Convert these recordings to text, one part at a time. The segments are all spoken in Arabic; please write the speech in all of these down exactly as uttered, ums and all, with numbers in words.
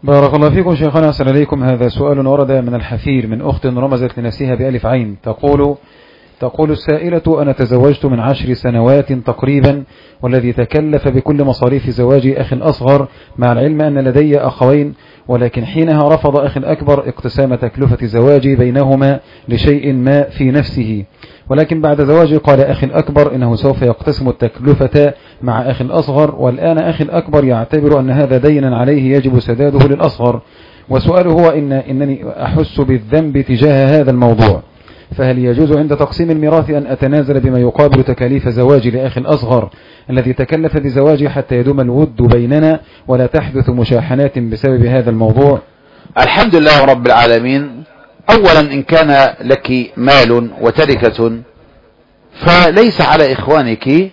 بارك الله فيكم شيخنا، أحسن إليكم. هذا سؤال ورد من الحفير من أخت رمزت لنفسها بألف عين. تقول تقول السائلة: أنا تزوجت من عشر سنوات تقريبا، والذي تكلف بكل مصاريف زواجي أخي الأصغر، مع العلم أن لدي أخوين، ولكن حينها رفض أخي الأكبر اقتسام تكلفة زواجي بينهما لشيء ما في نفسه، ولكن بعد زواجي قال أخي الأكبر إنه سوف يقتسم التكلفة مع أخي الأصغر، والآن أخي الأكبر يعتبر أن هذا دينا عليه يجب سداده للأصغر. وسؤاله هو إن إنني أحس بالذنب تجاه هذا الموضوع، فهل يجوز عند تقسيم الميراث أن أتنازل بما يقابل تكاليف زواجي لأخي الأصغر الذي تكلف بزواجي حتى يدوم الود بيننا ولا تحدث مشاحنات بسبب هذا الموضوع؟ الحمد لله رب العالمين. أولا، إن كان لك مال وتركة فليس على إخوانك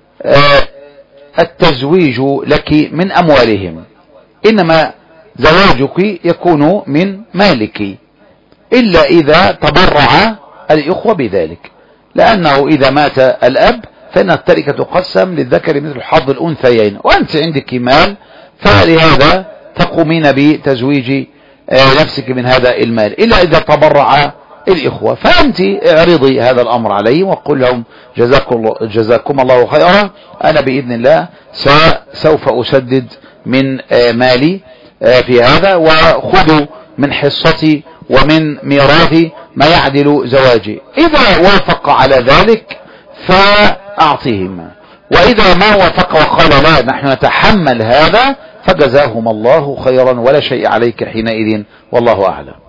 التزويج لك من أموالهم، إنما زواجك يكون من مالك، إلا إذا تبرع الإخوة بذلك، لأنه إذا مات الأب فإن التركة تقسم للذكر مثل حظ الأنثيين، وأنت عندك مال فلهذا تقومين بتزويج نفسك من هذا المال، إلا إذا تبرع الإخوة. فأنت اعرضي هذا الأمر عليهم وقل لهم: جزاكم الله, جزاكم الله خيرا، أنا بإذن الله سوف أسدد من مالي في هذا، وخذوا من حصتي ومن ميراثي ما يعدل زواجي. إذا وافق على ذلك فأعطيهم، وإذا ما وافق وقال لا نحن نتحمل هذا فجزاهم الله خيرا ولا شيء عليك حينئذ، والله أعلم.